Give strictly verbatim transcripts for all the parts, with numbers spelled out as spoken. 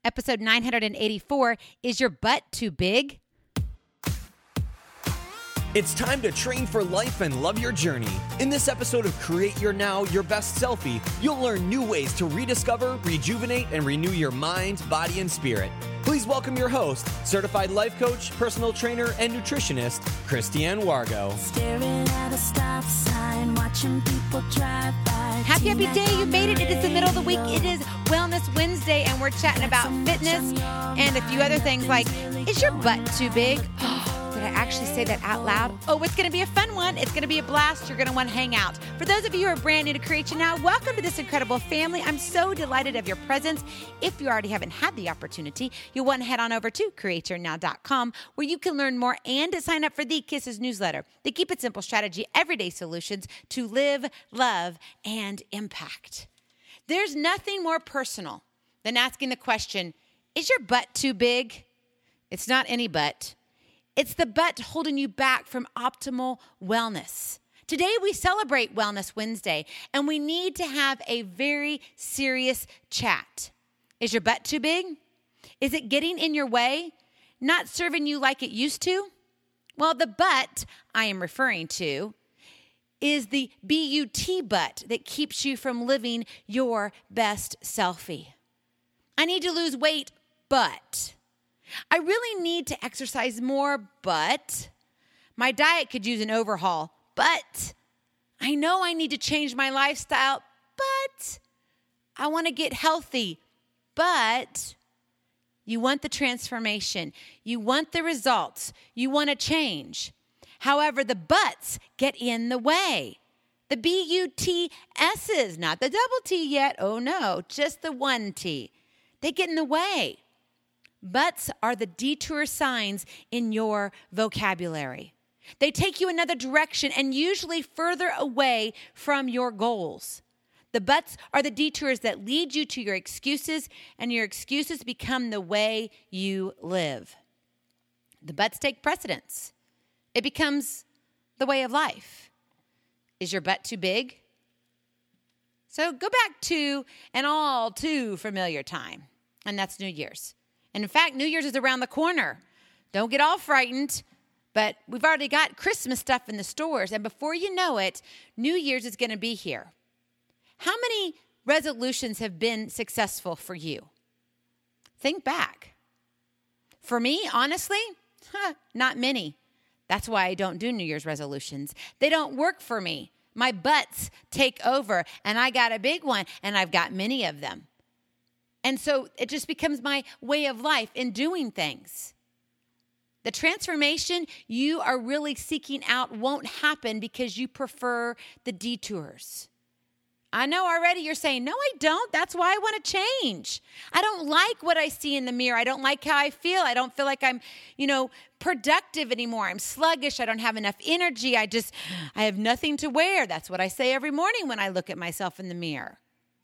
episode nine hundred eighty-four. Is your butt too big? It's time to train for life and love your journey. In this episode of Create Your Now, Your Best Selfie, you'll learn new ways to rediscover, rejuvenate, and renew your mind, body, and spirit. Please welcome your host, certified life coach, personal trainer, and nutritionist, Christiane Wargo. Staring at a stop sign, watching people drive by. Happy, happy day. You made it. It is the middle of the week. It is Wellness Wednesday, and we're chatting about fitness and a few other things like, is your butt too big? Did I actually say that out loud? Oh, it's going to be a fun one. It's going to be a blast. You're going to want to hang out. For those of you who are brand new to Create Your Now, welcome to this incredible family. I'm so delighted of your presence. If you already haven't had the opportunity, you'll want to head on over to create your now dot com where you can learn more and to sign up for the Kisses newsletter, the Keep It Simple strategy, everyday solutions to live, love, and impact. There's nothing more personal than asking the question, is your butt too big? It's not any butt. It's the butt holding you back from optimal wellness. Today, we celebrate Wellness Wednesday, and we need to have a very serious chat. Is your butt too big? Is it getting in your way? Not serving you like it used to? Well, the butt I am referring to is the B U T butt that keeps you from living your best selfie. I need to lose weight, but I really need to exercise more, but my diet could use an overhaul, but I know I need to change my lifestyle, but I want to get healthy, but you want the transformation. You want the results. You want to change. However, the buts get in the way. The B U T S's, not the double T yet. Oh no, just the one T. They get in the way. Buts are the detour signs in your vocabulary. They take you another direction and usually further away from your goals. The buts are the detours that lead you to your excuses, and your excuses become the way you live. The buts take precedence. It becomes the way of life. Is your butt too big? So go back to an all too familiar time, and that's New Year's. And in fact, New Year's is around the corner. Don't get all frightened, but we've already got Christmas stuff in the stores. And before you know it, New Year's is going to be here. How many resolutions have been successful for you? Think back. For me, honestly, huh, not many. That's why I don't do New Year's resolutions. They don't work for me. My butts take over, and I got a big one, and I've got many of them. And so it just becomes my way of life in doing things. The transformation you are really seeking out won't happen because you prefer the detours. I know already you're saying, no, I don't. That's why I want to change. I don't like what I see in the mirror. I don't like how I feel. I don't feel like I'm, you know, productive anymore. I'm sluggish. I don't have enough energy. I just, I have nothing to wear. That's what I say every morning when I look at myself in the mirror.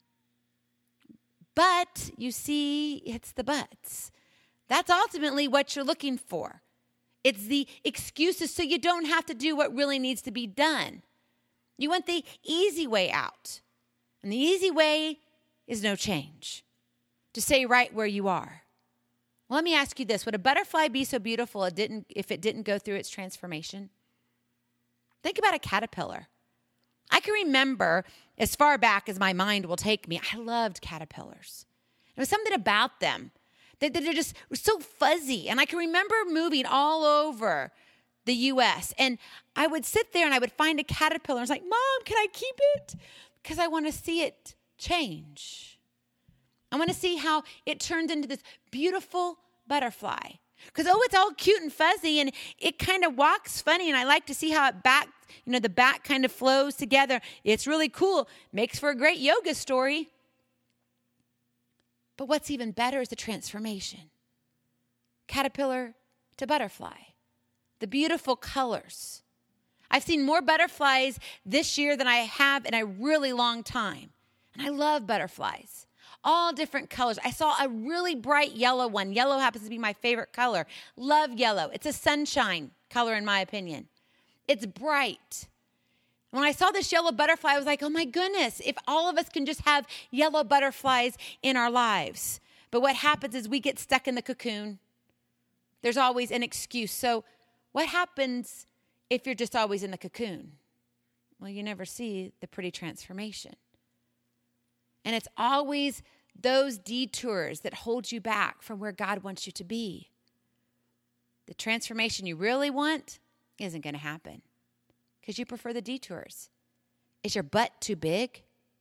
But you see, it's the buts. That's ultimately what you're looking for. It's the excuses so you don't have to do what really needs to be done. You want the easy way out. And the easy way is no change. To stay right where you are. Well, let me ask you this. Would a butterfly be so beautiful it didn't, if it didn't go through its transformation? Think about a caterpillar. I can remember as far back as my mind will take me, I loved caterpillars. There was something about them that they, they're just were so fuzzy. And I can remember moving all over the U S And I would sit there and I would find a caterpillar. I was like, Mom, can I keep it? Because I want to see it change. I want to see how it turns into this beautiful butterfly. Because, oh, it's all cute and fuzzy, and it kind of walks funny, and I like to see how it back, you know, the back kind of flows together. It's really cool. Makes for a great yoga story. But what's even better is the transformation. Caterpillar to butterfly. The beautiful colors. I've seen more butterflies this year than I have in a really long time. And I love butterflies. All different colors. I saw a really bright yellow one. Yellow happens to be my favorite color. Love yellow. It's a sunshine color in my opinion. It's bright. When I saw this yellow butterfly, I was like, oh my goodness, if all of us can just have yellow butterflies in our lives. But what happens is we get stuck in the cocoon. There's always an excuse. So what happens if you're just always in the cocoon? Well, you never see the pretty transformation. And it's always those detours that hold you back from where God wants you to be. The transformation you really want isn't going to happen because you prefer the detours. Is your butt too big?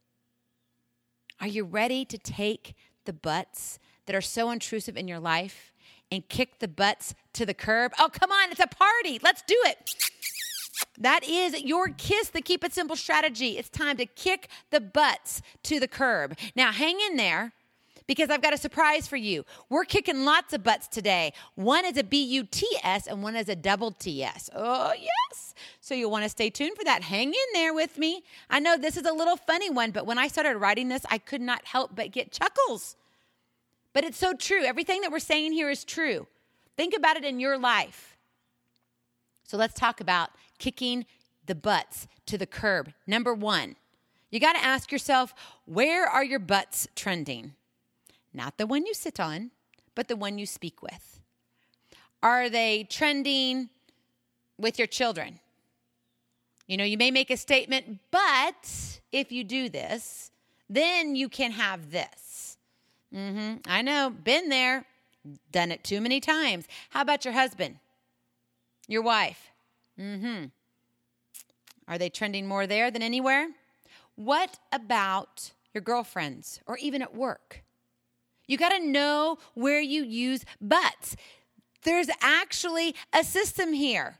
Are you ready to take the butts that are so intrusive in your life and kick the butts to the curb? Oh, come on, it's a party. Let's do it. That is your KISS, the Keep It Simple strategy. It's time to kick the butts to the curb. Now, hang in there because I've got a surprise for you. We're kicking lots of butts today. One is a B U T S and one is a double T S. Oh, yes. So you'll want to stay tuned for that. Hang in there with me. I know this is a little funny one, but when I started writing this, I could not help but get chuckles. But it's so true. Everything that we're saying here is true. Think about it in your life. So let's talk about kicking the butts to the curb. Number one, you got to ask yourself, where are your butts trending? Not the one you sit on, but the one you speak with. Are they trending with your children? You know, you may make a statement, but if you do this, then you can have this. Mm-hmm. I know, been there, done it too many times. How about your husband? Your wife? Mm-hmm. Are they trending more there than anywhere? What about your girlfriends or even at work? You got to know where you use butts. There's actually a system here.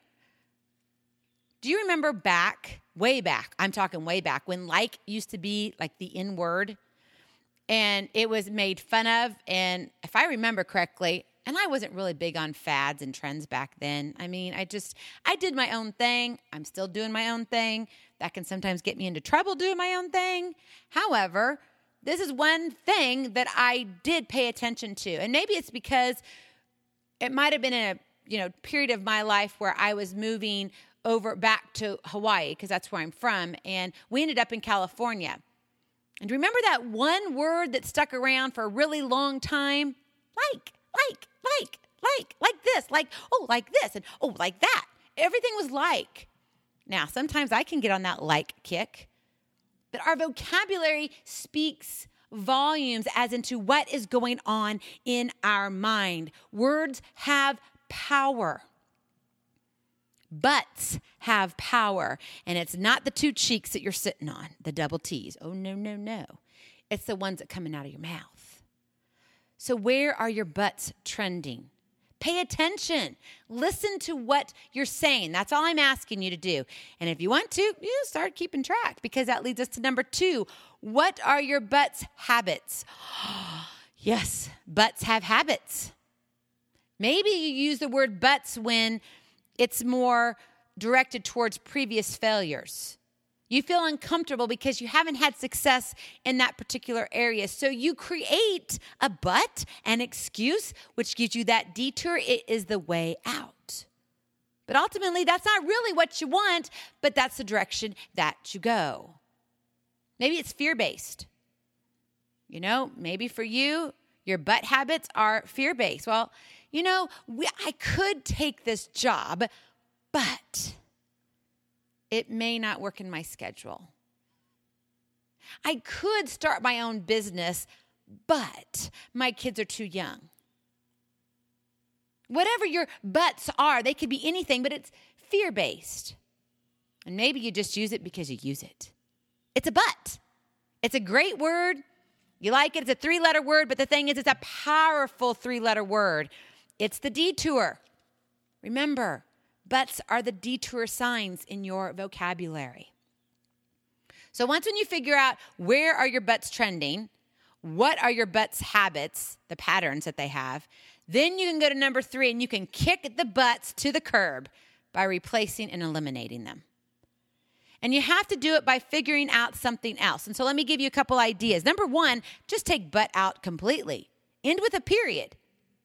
Do you remember back, way back, I'm talking way back, when like used to be like the N word and it was made fun of? And if I remember correctly, and I wasn't really big on fads and trends back then. I mean, I just, I did my own thing. I'm still doing my own thing. That can sometimes get me into trouble doing my own thing. However, this is one thing that I did pay attention to. And maybe it's because it might have been in a, you know, period of my life where I was moving over back to Hawaii because that's where I'm from. And we ended up in California. And remember that one word that stuck around for a really long time? Like, like, like, like, like this, like, oh, like this, and oh, like that. Everything was like. Now, sometimes I can get on that like kick, but our vocabulary speaks volumes as into what is going on in our mind. Words have power. Butts have power, and it's not the two cheeks that you're sitting on, the double T's. Oh, no, no, no. It's the ones that are coming out of your mouth. So where are your butts trending? Pay attention. Listen to what you're saying. That's all I'm asking you to do. And if you want to, you start keeping track because that leads us to number two. What are your butts' habits? Yes, butts have habits. Maybe you use the word butts when it's more directed towards previous failures. You feel uncomfortable because you haven't had success in that particular area. So you create a but, an excuse, which gives you that detour. It is the way out. But ultimately, that's not really what you want, but that's the direction that you go. Maybe it's fear-based. You know, maybe for you, your butt habits are fear-based. Well, you know, we, I could take this job, but it may not work in my schedule. I could start my own business, but my kids are too young. Whatever your buts are, they could be anything, but it's fear-based. And maybe you just use it because you use it. It's a but. It's a great word. You like it. It's a three-letter word, but the thing is, it's a powerful three-letter word. It's the detour. Remember, butts are the detour signs in your vocabulary. So once when you figure out where are your butts trending, what are your butts' habits, the patterns that they have, then you can go to number three and you can kick the butts to the curb by replacing and eliminating them. And you have to do it by figuring out something else. And so let me give you a couple ideas. Number one, just take butt out completely. End with a period.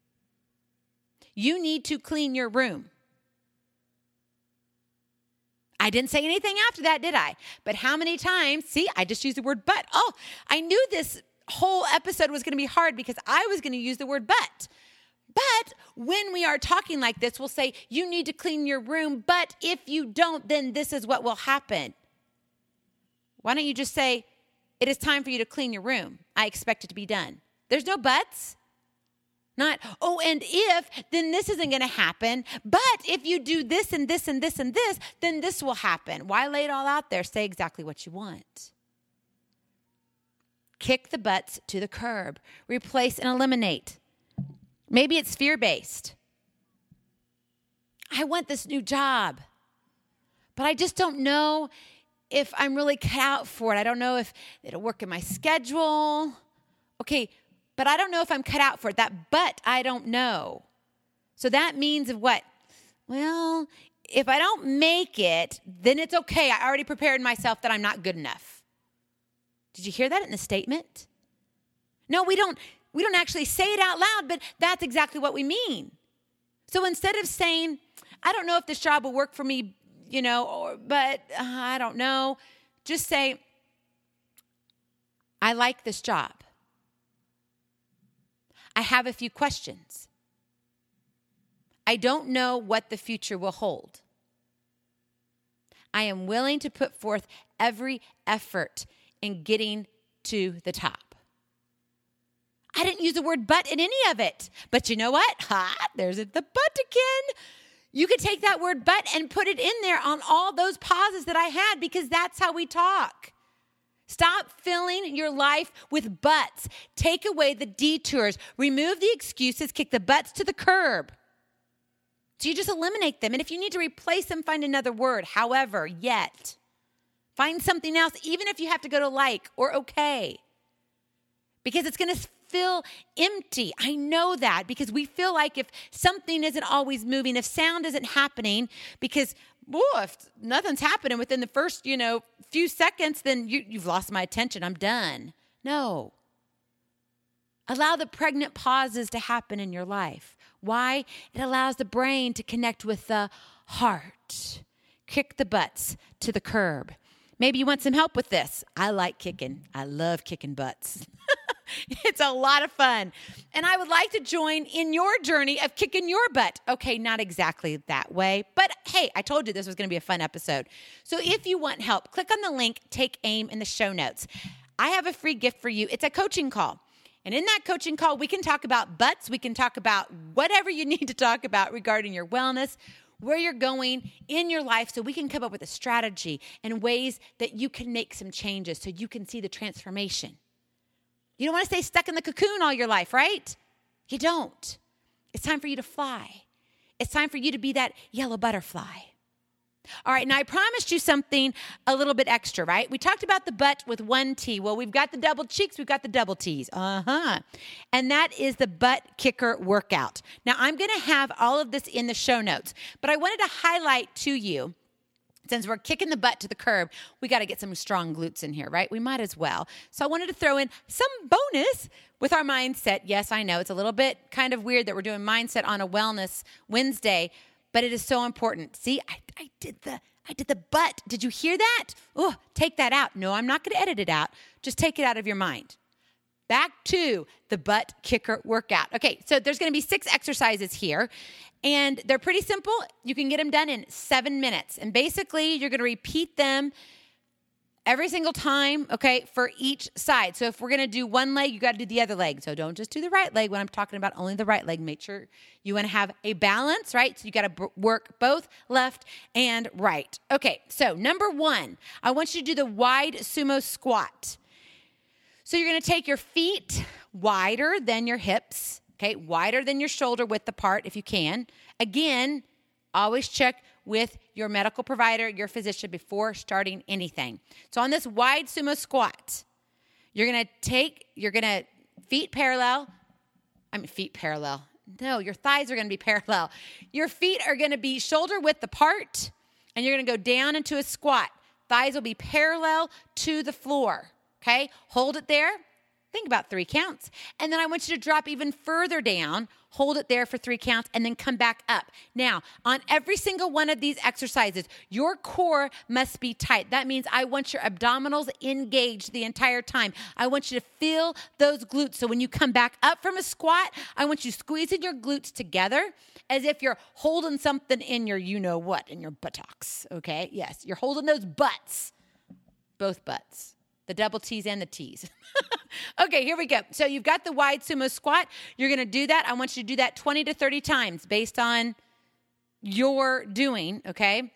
You need to clean your room. I didn't say anything after that, did I? But how many times, see, I just used the word but. Oh, I knew this whole episode was going to be hard because I was going to use the word but. But when we are talking like this, we'll say, you need to clean your room, but if you don't, then this is what will happen. Why don't you just say, it is time for you to clean your room. I expect it to be done. There's no buts. Not, oh, and if, then this isn't going to happen. But if you do this and this and this and this, then this will happen. Why lay it all out there? Say exactly what you want. Kick the butts to the curb. Replace and eliminate. Maybe it's fear-based. I want this new job, but I just don't know if I'm really cut out for it. I don't know if it'll work in my schedule. Okay, but I don't know if I'm cut out for it. That but I don't know. So that means of what? Well, if I don't make it, then it's okay. I already prepared myself that I'm not good enough. Did you hear that in the statement? No, we don't we don't actually say it out loud, but that's exactly what we mean. So instead of saying, I don't know if this job will work for me, you know, or but uh, I don't know, just say, I like this job. I have a few questions. I don't know what the future will hold. I am willing to put forth every effort in getting to the top. I didn't use the word but in any of it. But you know what? Ha, there's the but again. You could take that word but and put it in there on all those pauses that I had because that's how we talk. Stop filling your life with buts. Take away the detours. Remove the excuses. Kick the butts to the curb. So you just eliminate them. And if you need to replace them, find another word. However, yet. Find something else, even if you have to go to like or okay. Because it's going to feel empty. I know that because we feel like if something isn't always moving, if sound isn't happening, because boy, if nothing's happening within the first, you know, few seconds, then you, you've lost my attention. I'm done. No. Allow the pregnant pauses to happen in your life. Why? It allows the brain to connect with the heart. Kick the butts to the curb. Maybe you want some help with this. I like kicking. I love kicking butts. It's a lot of fun. And I would like to join in your journey of kicking your butt. Okay, not exactly that way. But hey, I told you this was going to be a fun episode. So if you want help, click on the link, Take Aim in the show notes. I have a free gift for you. It's a coaching call. And in that coaching call, we can talk about butts. We can talk about whatever you need to talk about regarding your wellness, where you're going in your life, so we can come up with a strategy and ways that you can make some changes so you can see the transformation. You don't want to stay stuck in the cocoon all your life, right? You don't. It's time for you to fly. It's time for you to be that yellow butterfly. All right, now I promised you something a little bit extra, right? We talked about the butt with one T. Well, we've got the double cheeks, we've got the double T's. Uh-huh. And that is the butt kicker workout. Now, I'm going to have all of this in the show notes, but I wanted to highlight to you, since we're kicking the butt to the curb, we got to get some strong glutes in here, right? We might as well. So I wanted to throw in some bonus with our mindset. Yes, I know it's a little bit kind of weird that we're doing mindset on a Wellness Wednesday, but it is so important. See, I, I did the I did the butt. Did you hear that? Oh, take that out. No, I'm not going to edit it out. Just take it out of your mind. Back to the butt kicker workout. Okay, so there's going to be six exercises here, and they're pretty simple. You can get them done in seven minutes. And basically, you're going to repeat them every single time, okay, for each side. So if we're going to do one leg, you got to do the other leg. So don't just do the right leg when I'm talking about only the right leg. Make sure you want to have a balance, right? So you got to b- work both left and right. Okay, so number one, I want you to do the wide sumo squat. So you're going to take your feet wider than your hips, okay, wider than your shoulder width apart if you can. Again, always check with your medical provider, your physician, before starting anything. So on this wide sumo squat, you're going to take, you're going to feet parallel. I mean, feet parallel. No, your thighs are going to be parallel. Your feet are going to be shoulder width apart, and you're going to go down into a squat. Thighs will be parallel to the floor. Okay, hold it there. Think about three counts. And then I want you to drop even further down, hold it there for three counts, and then come back up. Now, on every single one of these exercises, your core must be tight. That means I want your abdominals engaged the entire time. I want you to feel those glutes. So when you come back up from a squat, I want you squeezing your glutes together as if you're holding something in your you-know-what, in your buttocks, okay? Yes, you're holding those butts, both butts. The double T's and the T's. Okay, here we go. So you've got the wide sumo squat. You're going to do that. I want you to do that twenty to thirty times based on your doing, okay?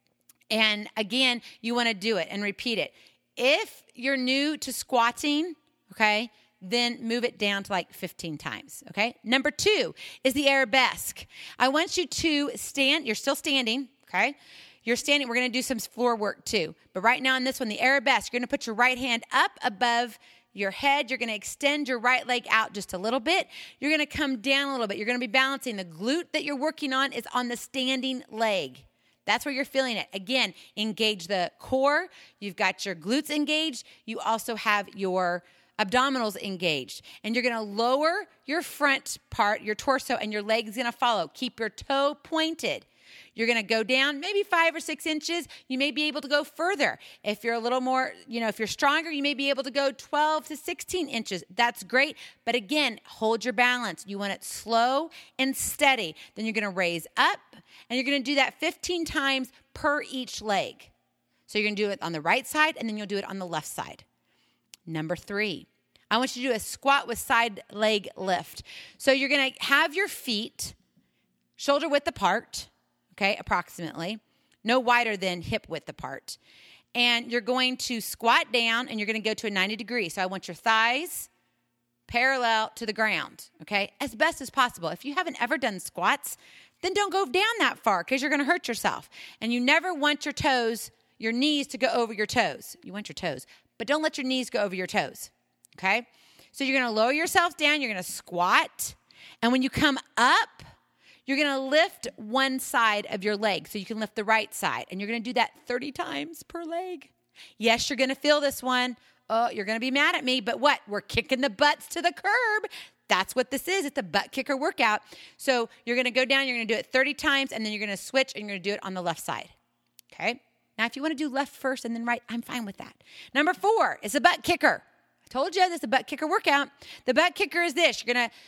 And again, you want to do it and repeat it. If you're new to squatting, okay, then move it down to like fifteen times, okay? Number two is the arabesque. I want you to stand. You're still standing, okay? You're standing. We're going to do some floor work too. But right now in this one, the arabesque, you're going to put your right hand up above your head. You're going to extend your right leg out just a little bit. You're going to come down a little bit. You're going to be balancing. The glute that you're working on is on the standing leg. That's where you're feeling it. Again, engage the core. You've got your glutes engaged. You also have your abdominals engaged. And you're going to lower your front part, your torso, and your leg is going to follow. Keep your toe pointed. You're going to go down maybe five or six inches. You may be able to go further. If you're a little more, you know, if you're stronger, you may be able to go twelve to sixteen inches. That's great. But again, hold your balance. You want it slow and steady. Then you're going to raise up, and you're going to do that fifteen times per each leg. So you're going to do it on the right side, and then you'll do it on the left side. Number three, I want you to do a squat with side leg lift. So you're going to have your feet shoulder width apart. Okay, approximately, no wider than hip width apart. And you're going to squat down, and you're going to go to a ninety degree. So I want your thighs parallel to the ground, okay, as best as possible. If you haven't ever done squats, then don't go down that far because you're going to hurt yourself. And you never want your toes, your knees to go over your toes. You want your toes, but don't let your knees go over your toes, okay? So you're going to lower yourself down. You're going to squat. And when you come up, you're going to lift one side of your leg so you can lift the right side. And you're going to do that thirty times per leg. Yes, you're going to feel this one. Oh, you're going to be mad at me. But what? We're kicking the butts to the curb. That's what this is. It's a butt kicker workout. So you're going to go down. You're going to do it thirty times. And then you're going to switch. And you're going to do it on the left side. Okay? Now, if you want to do left first and then right, I'm fine with that. Number four is a butt kicker. I told you this is a butt kicker workout. The butt kicker is this. You're going to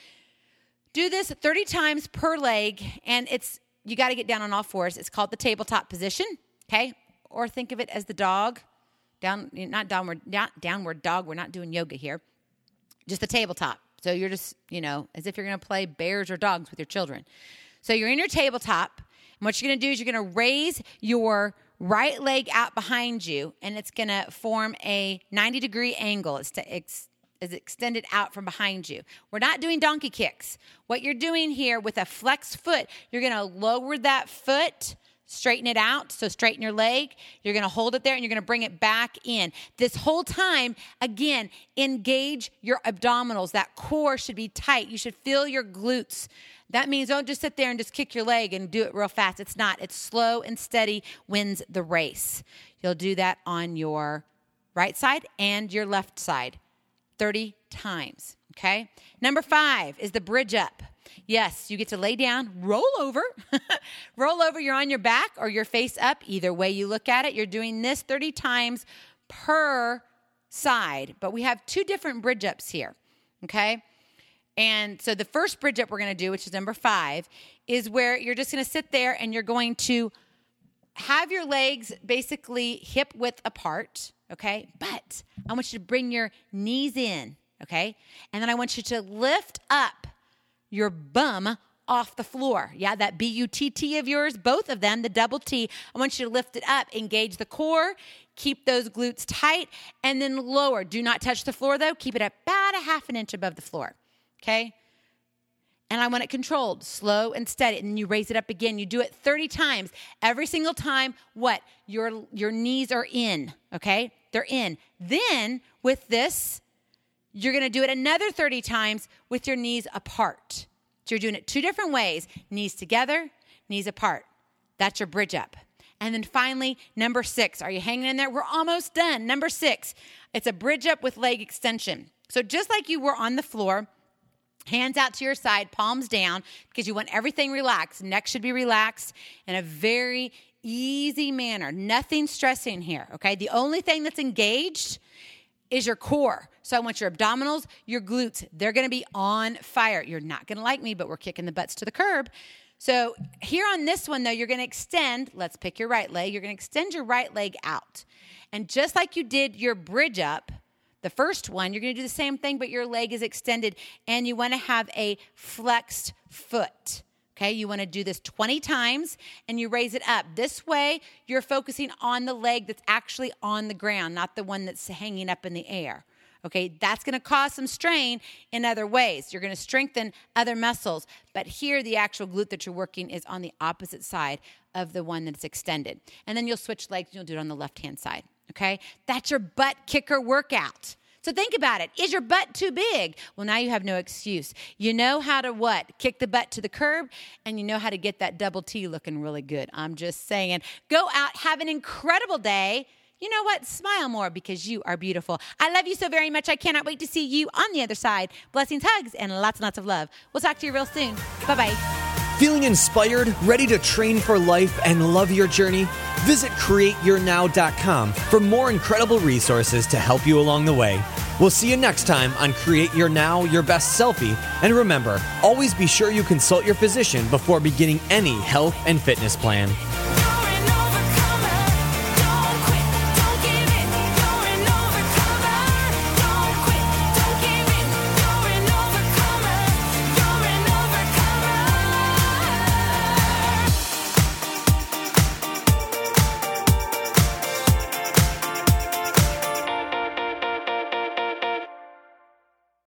do this thirty times per leg, and it's you got to get down on all fours. It's called the tabletop position, okay? Or think of it as the dog, down not downward, down, downward dog. We're not doing yoga here. Just the tabletop. So you're just, you know, as if you're going to play bears or dogs with your children. So you're in your tabletop, and what you're going to do is you're going to raise your right leg out behind you, and it's going to form a ninety degree angle. It's to it's is extended out from behind you. We're not doing donkey kicks. What you're doing here with a flex foot, you're going to lower that foot, straighten it out. So straighten your leg. You're going to hold it there, and you're going to bring it back in. This whole time, again, engage your abdominals. That core should be tight. You should feel your glutes. That means don't just sit there and just kick your leg and do it real fast. It's not. It's slow and steady wins the race. You'll do that on your right side and your left side. thirty times, okay? Number five is the bridge up. Yes, you get to lay down, roll over. Roll over, you're on your back or your face up. Either way you look at it, you're doing this thirty times per side. But we have two different bridge ups here, okay? And so the first bridge up we're going to do, which is number five, is where you're just going to sit there and you're going to have your legs basically hip width apart, okay? But I want you to bring your knees in, okay? And then I want you to lift up your bum off the floor. Yeah, that B U T T of yours, both of them, the double T. I want you to lift it up, engage the core, keep those glutes tight, and then lower. Do not touch the floor, though. Keep it about a half an inch above the floor, okay? And I want it controlled, slow and steady. And then you raise it up again. You do it thirty times. Every single time, what? Your, your knees are in, okay? They're in. Then, with this, you're going to do it another thirty times with your knees apart. So you're doing it two different ways. Knees together, knees apart. That's your bridge up. And then finally, number six. Are you hanging in there? We're almost done. Number six, it's a bridge up with leg extension. So just like you were on the floor, hands out to your side, palms down, because you want everything relaxed. Neck should be relaxed in a very easy manner. Nothing stressing here, okay? The only thing that's engaged is your core. So I want your abdominals, your glutes. They're going to be on fire. You're not going to like me, but we're kicking the butts to the curb. So here on this one, though, you're going to extend. Let's pick your right leg. You're going to extend your right leg out. And just like you did your bridge up, the first one, you're going to do the same thing, but your leg is extended, and you want to have a flexed foot. Okay, you want to do this twenty times, and you raise it up. This way, you're focusing on the leg that's actually on the ground, not the one that's hanging up in the air. Okay, that's going to cause some strain in other ways. You're going to strengthen other muscles, but here the actual glute that you're working is on the opposite side of the one that's extended. And then you'll switch legs, and you'll do it on the left-hand side. Okay, that's your butt kicker workout. So think about it. Is your butt too big? Well, now you have no excuse. You know how to what? Kick the butt to the curb, and you know how to get that double T looking really good. I'm just saying. Go out, have an incredible day. You know what? Smile more because you are beautiful. I love you so very much. I cannot wait to see you on the other side. Blessings, hugs, and lots and lots of love. We'll talk to you real soon. Bye-bye. Feeling inspired, ready to train for life and love your journey? Visit create your now dot com for more incredible resources to help you along the way. We'll see you next time on Create Your Now, Your Best Selfie. And remember, always be sure you consult your physician before beginning any health and fitness plan.